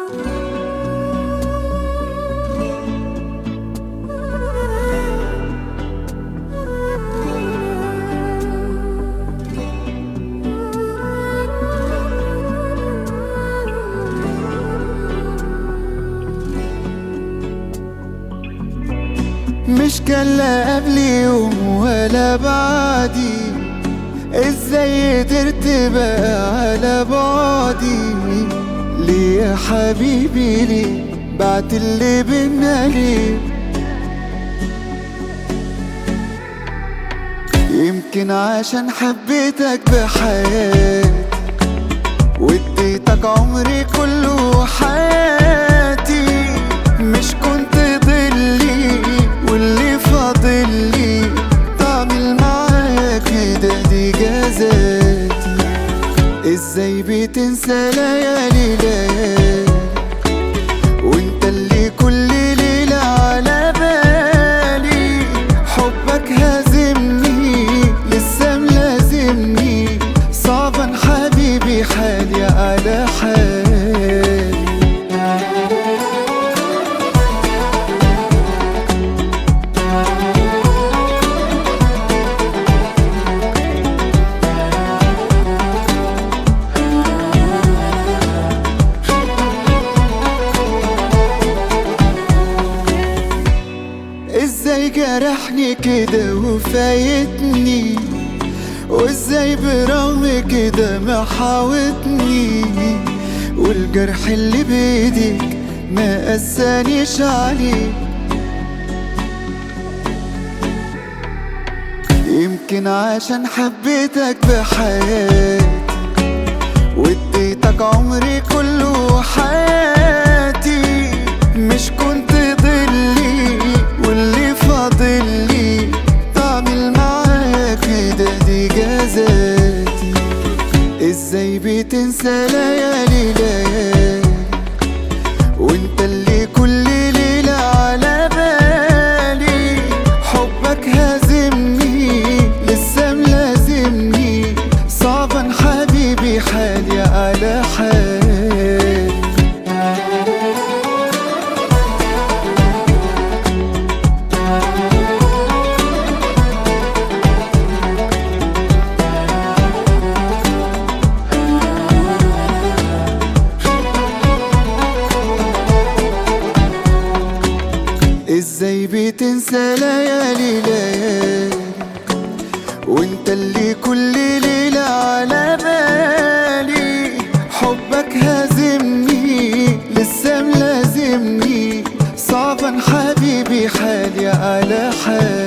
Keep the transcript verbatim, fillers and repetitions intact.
مش كان لا قبلي يوم ولا بعدي، ازاي قدرت بقى على بعدي؟ ليه يا حبيبي ليه بعت اللي بينا ليه؟ يمكن عشان حبيتك بحياتي واديتك عمري كله وحياتي، مش كنت ضلي واللي فاضلي تعمل معايا كده دي جزاتي. ازاي بتنسى ليالي ليالي وانت اللي كل ليلة على بالي؟ حبك هازمني لسه ملازمني، صعبا حبيبي حالي على حالي. ازاي جرحني كده وفايتني، وازاي برغم كده محاوطني، والجرح اللي بايديك ما قسانيش عليك. يمكن عشان حبيتك بحياتي واديتك عمري كله وحياتي، مش كنت ضلي واللي فاضلي تعمل معايا كده دي جزاتي. ازاي بتنسى ليالي ليالي وانت اللي كل ليلة على بالي؟ حبك هازمني لسه ملازمني، صعبا حبيبي حالي على حالي. ازاي بتنسى ليالي ليالي وانت اللي كل ليلة على بالي؟ حبك هازمني لسه ملازمني، صعبا حبيبي حالي على حالي.